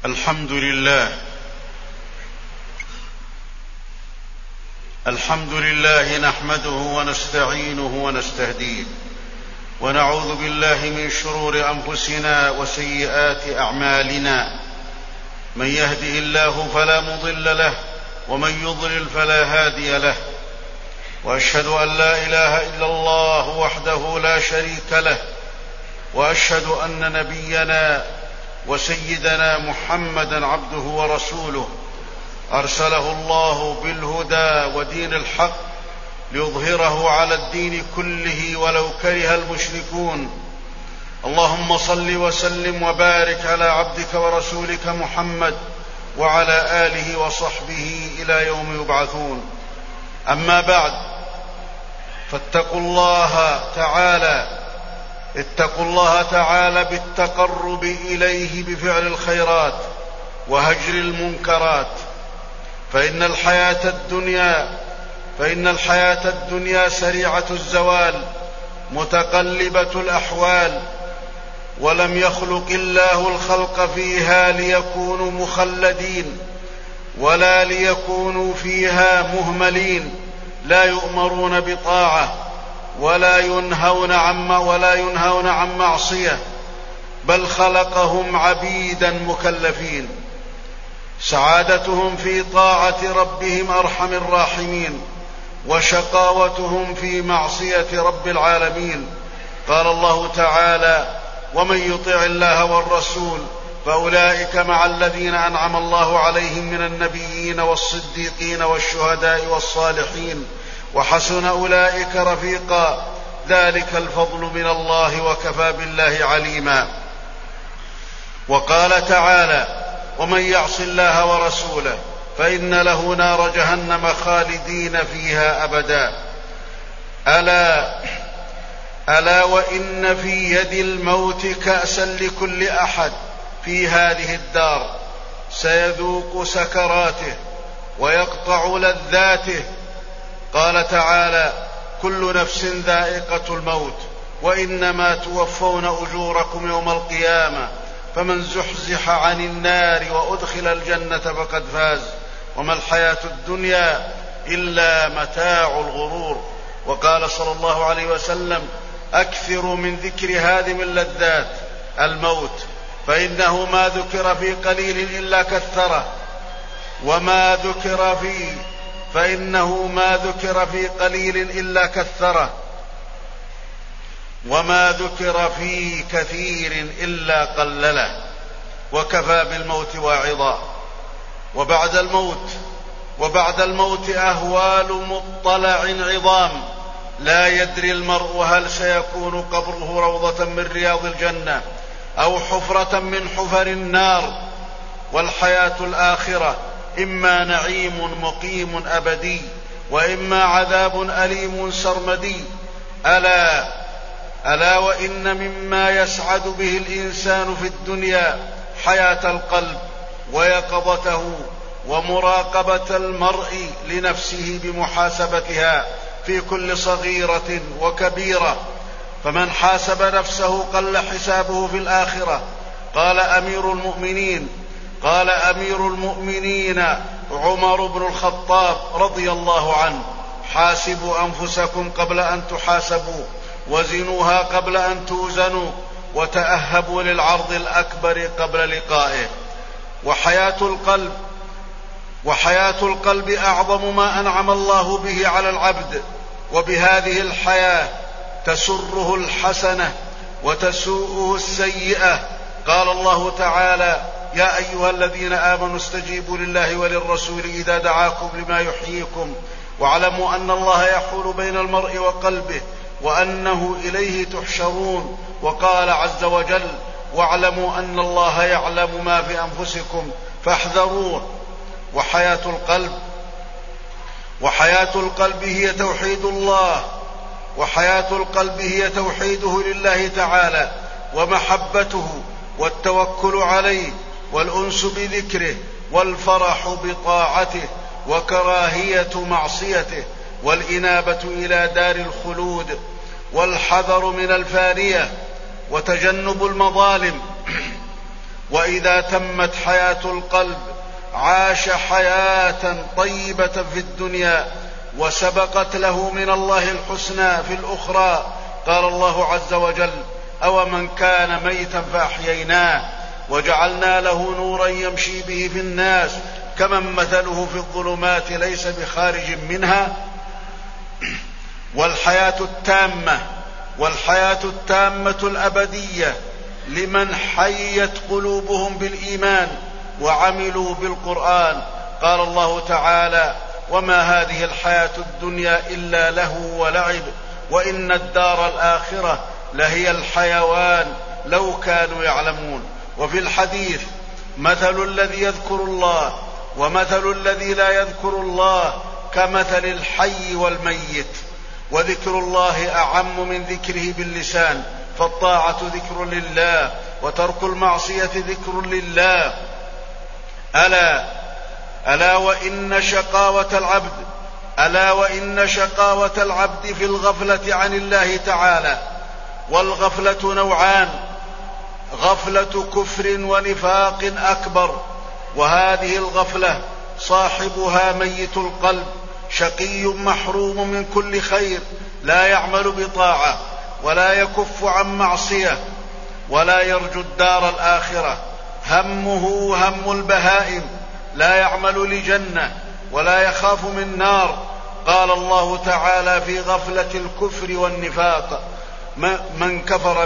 الحمد لله نحمده ونستعينه ونستهديه ونعوذ بالله من شرور أنفسنا وسيئات أعمالنا. من يهده الله فلا مضل له ومن يضلل فلا هادي له، وأشهد أن لا إله إلا الله وحده لا شريك له، وأشهد أن نبينا وسيدنا محمدا عبده ورسوله أرسله الله بالهدى ودين الحق ليظهره على الدين كله ولو كره المشركون. اللهم صل وسلم وبارك على عبدك ورسولك محمد وعلى آله وصحبه إلى يوم يبعثون. أما بعد، فاتقوا الله تعالى بالتقرب إليه بفعل الخيرات وهجر المنكرات، فإن الحياة الدنيا سريعة الزوال متقلبة الأحوال، ولم يخلق الله الخلق فيها ليكونوا مخلدين ولا ليكونوا فيها مهملين، لا يؤمرون بطاعة ولا ينهون عن معصية، بل خلقهم عبيدا مكلفين. سعادتهم في طاعة ربهم أرحم الراحمين، وشقاوتهم في معصية رب العالمين. قال الله تعالى: ومن يطع الله والرسول فأولئك مع الذين أنعم الله عليهم من النبيين والصديقين والشهداء والصالحين وحسن أولئك رفيقا، ذلك الفضل من الله وكفى بالله عليما. وقال تعالى: ومن يعص الله ورسوله فإن له نار جهنم خالدين فيها أبدا. ألا وإن في يد الموت كأسا لكل أحد في هذه الدار، سيذوق سكراته ويقطع لذاته. قال تعالى: كل نفس ذائقة الموت وإنما توفون أجوركم يوم القيامة، فمن زحزح عن النار وأدخل الجنة فقد فاز، وما الحياة الدنيا إلا متاع الغرور. وقال صلى الله عليه وسلم: أكثروا من ذكر هادم اللذات الموت، فإنه ما ذكر في قليل إلا كثره، وما ذكر في كثير إلا قلله، وكفى بالموت واعظا. وبعد الموت أهوال مطلع عظام، لا يدري المرء هل سيكون قبره روضة من رياض الجنة أو حفرة من حفر النار. والحياة الآخرة إما نعيم مقيم أبدي، وإما عذاب أليم سرمدي. ألا وإن مما يسعد به الإنسان في الدنيا حياة القلب ويقظته ومراقبة المرء لنفسه بمحاسبتها في كل صغيرة وكبيرة، فمن حاسب نفسه قل حسابه في الآخرة. قال أمير المؤمنين عمر بن الخطاب رضي الله عنه: حاسبوا أنفسكم قبل أن تحاسبوا، وزنوها قبل أن توزنوا، وتأهبوا للعرض الأكبر قبل لقائه. وحياة القلب أعظم ما أنعم الله به على العبد، وبهذه الحياة تسره الحسنة وتسوءه السيئة. قال الله تعالى: يا أيها الذين آمنوا استجيبوا لله وللرسول إذا دعاكم لما يحييكم، واعلموا أن الله يحول بين المرء وقلبه وأنه إليه تحشرون. وقال عز وجل: واعلموا أن الله يعلم ما في أنفسكم فاحذروه. وحياة القلب هي توحيد الله، وحياة القلب هي توحيده لله تعالى ومحبته والتوكل عليه والأنس بذكره والفرح بطاعته وكراهية معصيته والإنابة إلى دار الخلود والحذر من الفانية وتجنب المظالم وإذا تمت حياة القلب عاش حياة طيبة في الدنيا وسبقت له من الله الحسنى في الأخرى. قال الله عز وجل: أومن كان ميتا فأحييناه وجعلنا له نورا يمشي به في الناس كمن مثله في الظلمات ليس بخارج منها. والحياة التامة الأبدية لمن حيت قلوبهم بالإيمان وعملوا بالقرآن. قال الله تعالى: وما هذه الحياة الدنيا إلا لهو ولعب وإن الدار الآخرة لهي الحيوان لو كانوا يعلمون. وفي الحديث: مثل الذي يذكر الله ومثل الذي لا يذكر الله كمثل الحي والميت، وذكر الله أعم من ذكره باللسان، فالطاعة ذكر لله وترك المعصية ذكر لله. ألا وإن شقاوة العبد في الغفلة عن الله تعالى. والغفلة نوعان: غفلة كفر ونفاق أكبر، وهذه الغفلة صاحبها ميت القلب شقي محروم من كل خير، لا يعمل بطاعة ولا يكف عن معصية ولا يرجو الدار الآخرة، همه هم البهائم، لا يعمل لجنة ولا يخاف من نار. قال الله تعالى في غفلة الكفر والنفاق: من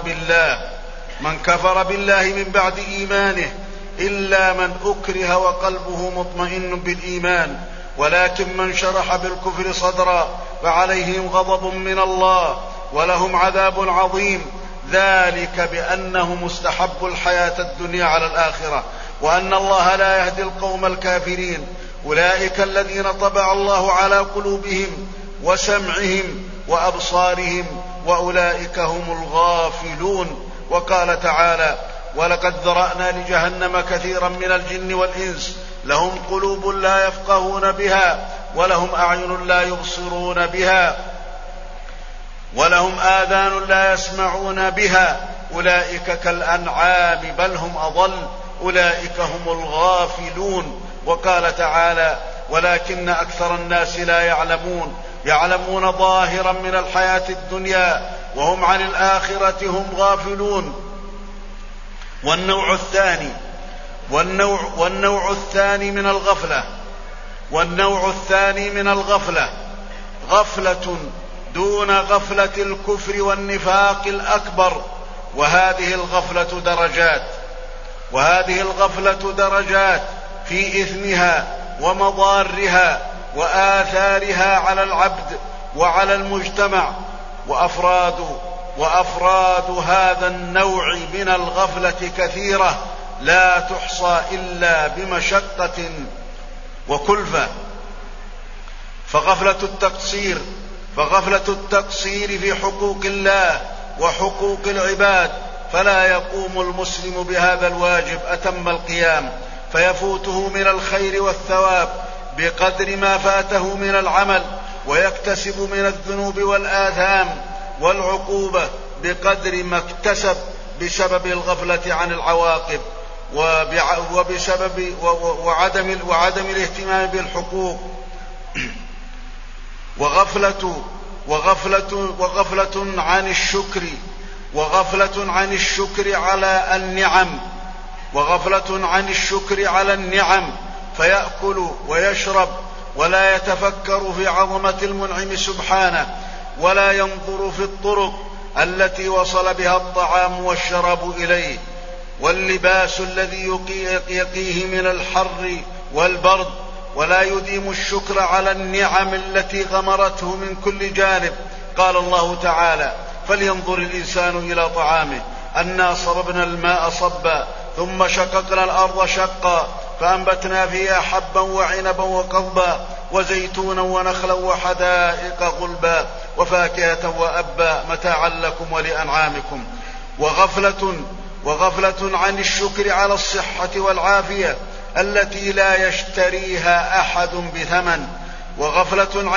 كفر بالله من بعد إيمانه إلا من أكره وقلبه مطمئن بالإيمان، ولكن من شرح بالكفر صدرا فعليهم غضب من الله ولهم عذاب عظيم، ذلك بأنهم استحبوا الحياة الدنيا على الآخرة وأن الله لا يهدي القوم الكافرين. أولئك الذين طبع الله على قلوبهم وسمعهم وأبصارهم وأولئك هم الغافلون. وقال تعالى: ولقد ذرأنا لجهنم كثيرا من الجن والإنس لهم قلوب لا يفقهون بها ولهم أعين لا يبصرون بها ولهم آذان لا يسمعون بها أولئك كالأنعام بل هم أضل أولئك هم الغافلون. وقال تعالى: ولكن أكثر الناس لا يعلمون ظاهرا من الحياة الدنيا وهم عن الآخرة هم غافلون. والنوع الثاني من الغفلة غفلة دون غفلة الكفر والنفاق الأكبر، وهذه الغفلة درجات في إثمها ومضارها وآثارها على العبد وعلى المجتمع. وأفراد هذا النوع من الغفلة كثيرة لا تحصى إلا بمشقة وكلفة. فغفلة التقصير في حقوق الله وحقوق العباد، فلا يقوم المسلم بهذا الواجب أتم القيام، فيفوته من الخير والثواب بقدر ما فاته من العمل، ويكتسب من الذنوب والآثام والعقوبة بقدر ما اكتسب بسبب الغفلة عن العواقب وبسبب وعدم الاهتمام بالحقوق. وغفلة عن الشكر على النعم فيأكل ويشرب ولا يتفكر في عظمة المنعم سبحانه، ولا ينظر في الطرق التي وصل بها الطعام والشراب إليه، واللباس الذي يقيه من الحر والبرد، ولا يديم الشكر على النعم التي غمرته من كل جانب. قال الله تعالى: فلينظر الإنسان إلى طعامه أنا صببنا الماء صبا ثم شققنا الأرض شقا فأنبتنا فيها حبا وعنبا وقضبا وزيتونا ونخلا وحدائق غلبا وفاكهة وأبا متاعا لكم ولأنعامكم. وغفلة عن الشكر على الصحة والعافية التي لا يشتريها أحد بثمن، وغفلة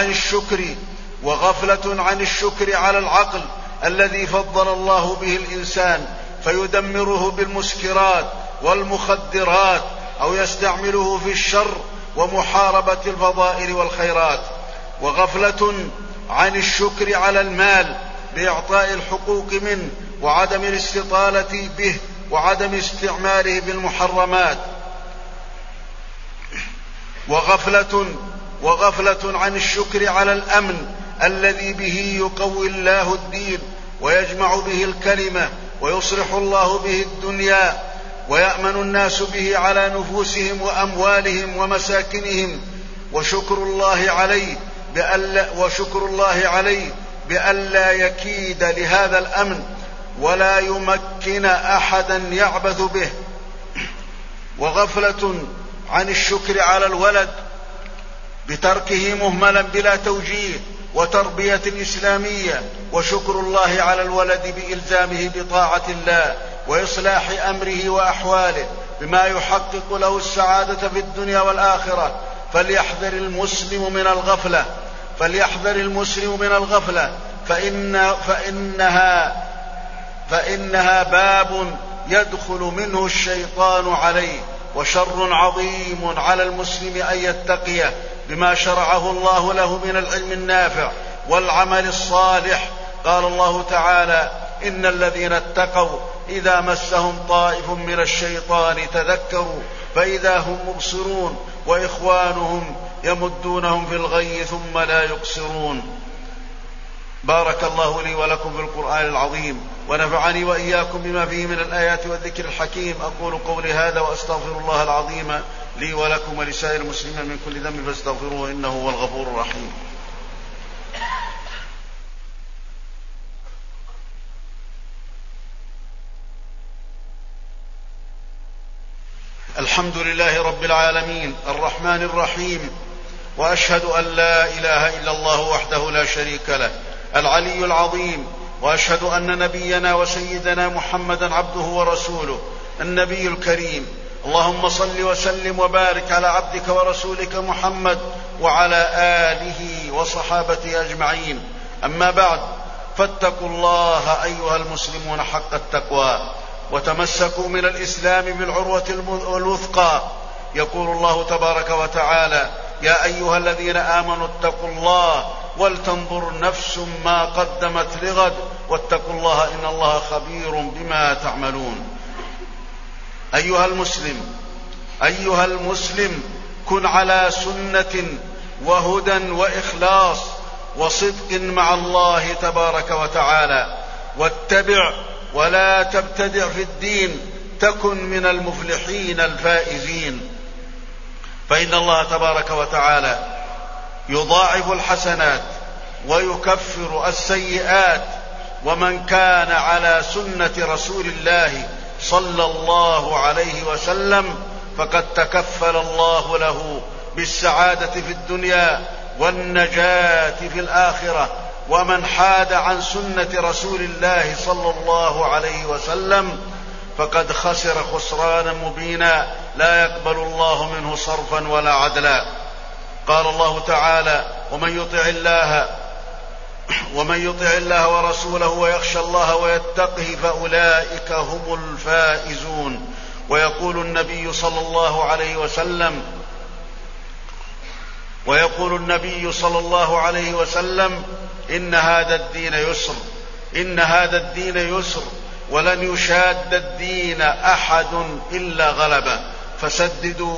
عن الشكر على العقل الذي فضل الله به الإنسان فيدمره بالمسكرات والمخدرات أو يستعمله في الشر ومحاربة الفضائل والخيرات. وغفلة عن الشكر على المال بإعطاء الحقوق منه وعدم الاستطالة به وعدم استعماله بالمحرمات. وغفلة عن الشكر على الأمن الذي به يقوي الله الدين ويجمع به الكلمة ويصلح الله به الدنيا ويأمن الناس به على نفوسهم وأموالهم ومساكنهم. وشكر الله عليه بألا يكيد لهذا الأمن ولا يمكن أحدا يعبث به. وغفلة عن الشكر على الولد بتركه مهملا بلا توجيه وتربية إسلامية. وشكر الله على الولد بإلزامه بطاعة الله وإصلاح أمره وأحواله بما يحقق له السعادة في الدنيا والآخرة. فليحذر المسلم من الغفلة فإنها باب يدخل منه الشيطان عليه، وشر عظيم على المسلم أن يتقيه بما شرعه الله له من العلم النافع والعمل الصالح. قال الله تعالى: إن الذين اتقوا إذا مسهم طائف من الشيطان تذكروا فإذا هم مبصرون وإخوانهم يمدونهم في الغي ثم لا يقصرون. بارك الله لي ولكم في القرآن العظيم ونفعني وإياكم بما فيه من الآيات والذكر الحكيم. أقول قولي هذا وأستغفر الله العظيم لي ولكم ولسائر المسلمين من كل ذنب فاستغفروه إنه هو الغفور الرحيم. الحمد لله رب العالمين الرحمن الرحيم، وأشهد أن لا إله إلا الله وحده لا شريك له العلي العظيم، وأشهد أن نبينا وسيدنا محمدا عبده ورسوله النبي الكريم. اللهم صل وسلم وبارك على عبدك ورسولك محمد وعلى آله وصحابته أجمعين. أما بعد، فاتقوا الله أيها المسلمون حق التقوى وتمسكوا من الإسلام بالعروة الوثقى. يقول الله تبارك وتعالى: يا أيها الذين آمنوا اتقوا الله ولتنظر نفس ما قدمت لغد واتقوا الله إن الله خبير بما تعملون. أيها المسلم كن على سنة وهدى وإخلاص وصدق مع الله تبارك وتعالى، واتبع ولا تبتدع في الدين تكن من المفلحين الفائزين. فإن الله تبارك وتعالى يضاعف الحسنات ويكفر السيئات، ومن كان على سنة رسول الله صلى الله عليه وسلم فقد تكفل الله له بالسعادة في الدنيا والنجاة في الآخرة. ومن حاد عن سنة رسول الله صلى الله عليه وسلم فقد خسر خسرانا مبينا لا يقبل الله منه صرفا ولا عدلا. قال الله تعالى: ومن يطع الله ورسوله ويخشى الله ويتقه فأولئك هم الفائزون. ويقول النبي صلى الله عليه وسلم: إن هذا الدين يسر ولن يشاد الدين أحد إلا غلبه، فسددوا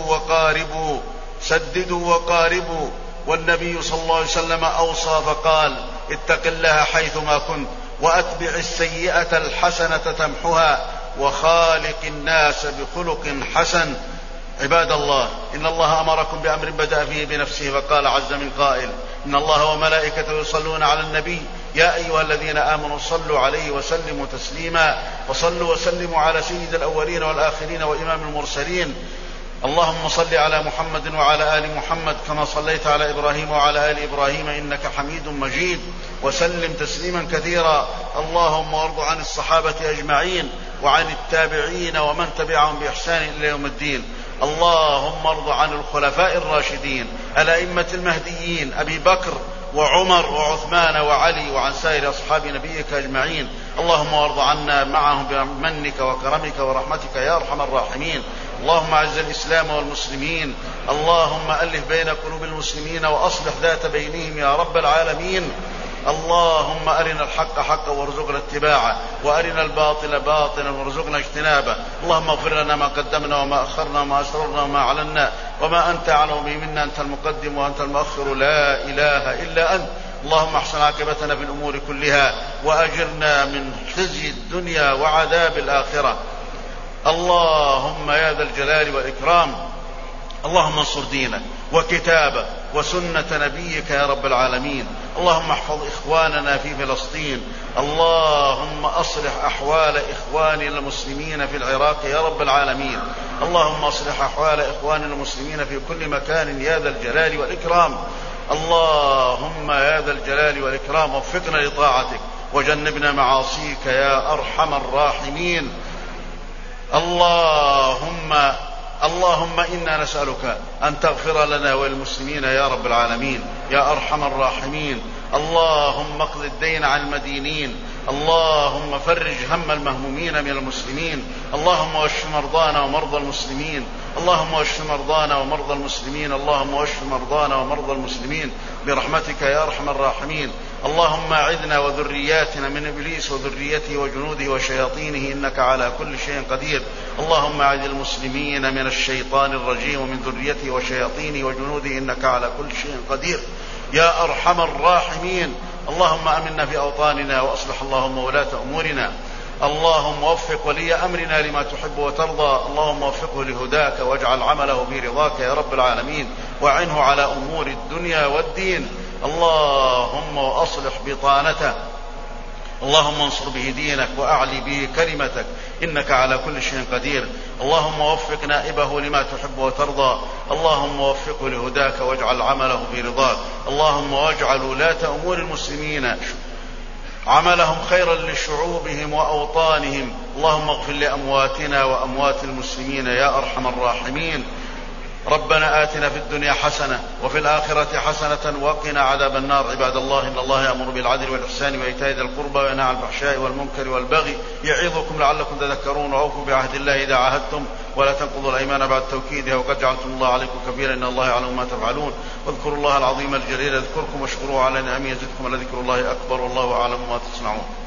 وقاربوا. والنبي صلى الله عليه وسلم أوصى فقال: اتق الله حيثما كنت وأتبع السيئة الحسنة تمحها وخالق الناس بخلق حسن. عباد الله، إن الله أمركم بأمر بدأ فيه بنفسه فقال عز من قائل: إن الله وملائكته يصلون على النبي يا أيها الذين آمنوا صلوا عليه وسلموا تسليما. وصلوا وسلموا على سيد الأولين والآخرين وإمام المرسلين. اللهم صل على محمد وعلى آل محمد كما صليت على إبراهيم وعلى آل إبراهيم إنك حميد مجيد، وسلم تسليما كثيرا. اللهم وارض عن الصحابة أجمعين وعن التابعين ومن تبعهم بإحسان إلى يوم الدين. اللهم ارض عن الخلفاء الراشدين الأئمة المهديين أبي بكر وعمر وعثمان وعلي وعن سائر أصحاب نبيك أجمعين. اللهم وارض عنا معهم بمنك وكرمك ورحمتك يا أرحم الراحمين. اللهم أعز الإسلام والمسلمين، اللهم ألف بين قلوب المسلمين وأصلح ذات بينهم يا رب العالمين. اللهم أرنا الحق حقا وارزقنا اتباعه، وأرنا الباطل باطلا وارزقنا اجتنابه. اللهم اغفر لنا ما قدمنا وما أخرنا وما أسررنا وما أعلنا وما أنت أعلم به منا، أنت المقدم وأنت المؤخر، لا إله إلا أنت. اللهم احسن عاقبتنا في الأمور كلها، وأجرنا من خزي الدنيا وعذاب الآخرة. اللهم يا ذا الجلال والإكرام، اللهم انصر دينك وكتابك وسنة نبيك يا رب العالمين. اللهم احفظ إخواننا في فلسطين، اللهم أصلح أحوال إخواننا المسلمين في العراق يا رب العالمين. اللهم أصلح أحوال إخواننا المسلمين في كل مكان يا ذا الجلال والإكرام. اللهم يا ذا الجلال والإكرام وفقنا لطاعتك وجنبنا معاصيك يا أرحم الراحمين. اللهم إنا نسألك أن تغفر لنا وللمسلمين يا رب العالمين يا أرحم الراحمين. اللهم اقض الدين عن المدينين، اللهم فرج هم المهمومين من المسلمين، اللهم واشف مرضانا ومرضى المسلمين، اللهم واشف مرضانا ومرضى المسلمين، اللهم واشف مرضانا ومرضى المسلمين برحمتك يا أرحم الراحمين. اللهم أعذنا وذرياتنا من إبليس وذريته وجنوده وشياطينه، إنك على كل شيء قدير. اللهم أعذ المسلمين من الشيطان الرجيم ومن ذريته وشياطينه وجنوده، إنك على كل شيء قدير يا أرحم الراحمين. اللهم أمنا في أوطاننا وأصلح اللهم ولاة أمورنا. اللهم وفق ولي أمرنا لما تحب وترضى، اللهم وفقه لهداك واجعل عمله برضاك يا رب العالمين، وعنه على أمور الدنيا والدين. اللهم أصلح بطانته، اللهم انصر به دينك وأعلي به كلمتك، إنك على كل شيء قدير. اللهم وفق نائبه لما تحب وترضى، اللهم وفقه لهداك واجعل عمله برضاك. اللهم واجعل ولاة أمور المسلمين عملهم خيرا لشعوبهم وأوطانهم. اللهم اغفر لأمواتنا وأموات المسلمين يا أرحم الراحمين. ربنا آتنا في الدنيا حسنة وفي الآخرة حسنة وقنا عذاب النار. عباد الله، إن الله يأمر بالعدل والإحسان وإيتاء ذي القربى وينهى عن الفحشاء والمنكر والبغي يعظكم لعلكم تذكرون. وأوفوا بعهد الله إذا عاهدتم ولا تنقضوا الأيمان بعد توكيدها، وقد جعلتم الله عليكم كبيرا، إن الله يعلم ما تفعلون. واذكروا الله العظيم الجليل يذكركم واشكروه على نعمه يزدكم، ولذكر الله أكبر، والله أعلم ما تصنعون.